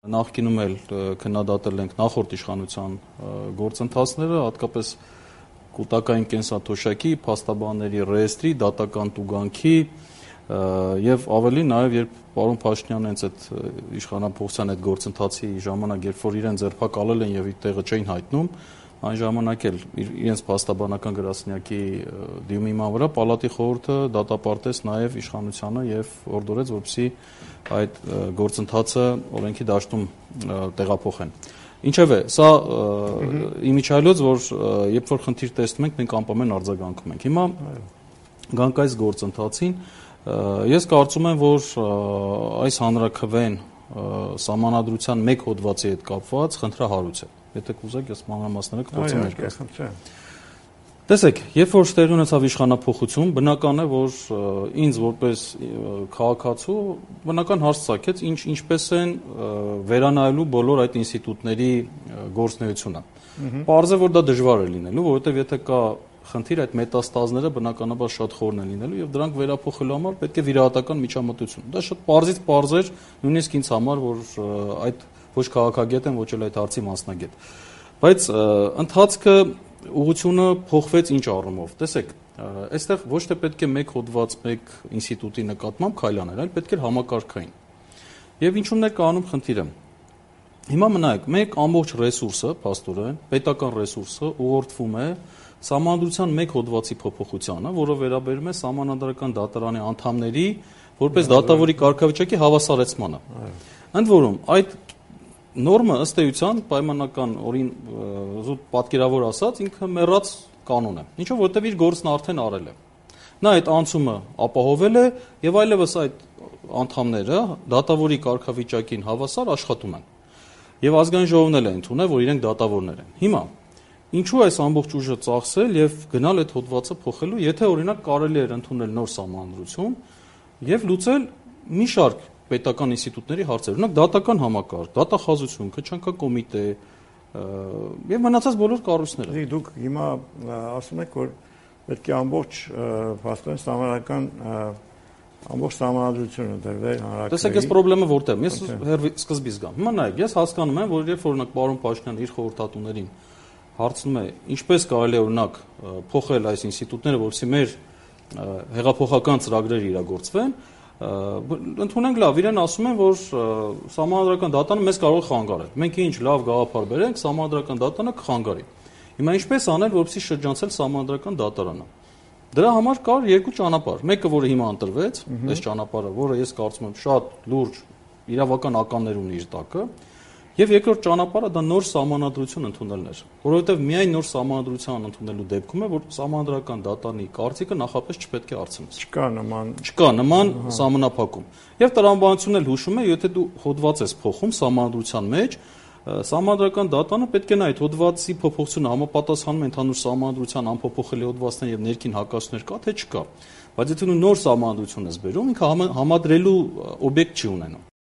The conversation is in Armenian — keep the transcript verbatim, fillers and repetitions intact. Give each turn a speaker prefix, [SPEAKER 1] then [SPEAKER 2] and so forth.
[SPEAKER 1] Նախկինում էլ քննադատել ենք նախորդ իշխանության գործընթացները, հատկապես կուտակային կենսաթոշակի, փաստաբանների ռեեստրի, դատական տուգանքի եւ ավելի նաեւ երբ պարոն Փաշինյանը հենց այդ իշխանապողության այդ գործընթացի ժամանակ, երբ որ իրեն ձերբակալել են եւ իր տեղը չէին հայտնում, այն ժամանակ էլ իրենց փաստաբանական գրասենյակի դիմման վրա պալատի խորհուրդը դատապարտեց նաեւ իշխանությանը եւ օրդորեց, որպեսզի այդ գործընթացը օրենքի դաշտում տեղափոխեն։ Ինչևէ, սա իմիջիայլոց, որ երբ որ խնդիր տեսնում ենք, մենք անպայման արձագանքում ենք։ Հիմա գանք այս գործընթացին, ես կարծում եմ, որ այս հանրաքվեն սահմանադրության մեկ հոդվածի հետ կապված խնդրահարույց է։ Եթե կուզեք, ես մանրամասները կփորձեմ ներկայացնել։ Տեսեք, երբ որ տեղի ունեցավ իշխանափոխություն, բնական է, որ ինձ որպես քաղաքացու բնական հարց ցակեց, ինչ ինչպես են վերանայելու բոլոր այդ ինստիտուտների գործունեությունը։ Պարզ է, որ դա դժվար է լինելու, որովհետև եթե կա խնդիր, այդ մետաստազները բնականաբար շատ խորն են լինելու եւ դրանք վերափոխելու համար պետք է վիրահատական միջամտություն։ Դա շատ պարզից պարզ էր, նույնիսկ ինձ համար, որ այդ ոչ քաղաքագետ եմ, ոչ էլ այդ հարցի մասնագետ։ Բայց ընթացքը ուղղությունը փոխվեց ինչ առումով։ Տեսեք, այստեղ ոչ թե պետք է մեկ հոդված, մեկ ինստիտուտի նկատմամբ քայլ անել, այլ պետք է համակարգային։ Եվ ինչու՞մն է կանում խնդիրը։ Հիմա մնայեք, մեկ ամբողջ ռեսուրսը, փաստորեն, պետական ռեսուրսը ուղղորդվում է Սահմանադրության մեկ հոդվածի փոփոխությանը, որը վերաբերում է Սահմանադրական դատարանի անդամների որպես դատավորի կարգավիճակի հավասարեցմանը։ Ընդ որում, այդ նորմը ըստ էության պայմանական օրին զուտ պատկերավոր ասած ինքը մեռած կանոն է։ Ինչու՞, որովհետև իր գործն արդեն արել է։ Նա այդ անցումը ապահովել է եւ այլևս այդ անդամները դատավորի կարգավիճակին հավասար աշխատում են։ Եվ ազգային ժողովն էլ է ընդունել, որ իրենք դատավորներ են։ Հիմա ինչու այս ամբողջ ուժը ծախսել եւ գնալ այդ հոդվածը փոխելու, եթե օրինակ կարելի էր ընդունել նոր սահմանադրություն եւ լուծել մի շարք պետական ինստիտուտների հարցեր, օրինակ դատական համակարգ, դատախազություն, քչանքա կոմիտե եւ մնացած բոլոր կառույցները։
[SPEAKER 2] Դուք հիմա ասում եք, որ պետք է ամբողջ փաստորեն սահմանական ամբողջ սահմանադրությունը դրվել հանրաքվեի։
[SPEAKER 1] Տեսեք, այս խնդրումը որտեղ։ Ես սկզբից գամ։ Հիմա նայեք, ես հասկանում եմ, որ երբ օրինակ պարոն Փաշինյանը իր խորհրդատուներին հարցնում է, ինչպես կարելի է օրինակ փոխել այս ինստիտուտները, որովհետեւ մեր հեղափոխական ծրագրերը իրագործվեն, ընդունենք լավ, իրեն ասում են, որ Սահմանադրական դատարանը մեզ կարող է խանգարել։ Մենք ինչ լավ գաղափար բերենք, Սահմանադրական դատարանը կխանգարի։ Հիմա ինչպես անել, որպեսզի շրջանցել Սահմանադրական դատարանը։ Դրա համար կար երկու ճանապարհ։ Մեկը, որը հիմա ընտրվեց, այս ճանապարհը, որը ես կարծում եմ շատ լուրջ իրավական ականներ ունի իր տակը, եւ երկրորդ ճանապարհը դա նոր սահմանադրություն ընդունելն էր, որովհետեւ միայն նոր սահմանադրության ընդունելու դեպքում է, որ Սահմանադրական դատարանի կարծիքը նախապես չպետք է արցնես։
[SPEAKER 2] Չկա նման
[SPEAKER 1] Չկա նման սահմանափակում։ Եվ տրամաբանությունն էլ հուշում է, եթե դու հոդված ես փոխում սահմանադրության մեջ, Սահմանադրական դատարանը պետք է նայ այդ հոդվածի փոփոխությունը համապատասխանում է ընդհանուր սահմանադրության անփոփոխելի հոդվածներ եւ ներքին հակասություններ կա, թե չկա։ Բայց եթե դու նոր սահմանադրություն ես բերում, ինքը համադրելու օբյեկտ չի ունենում։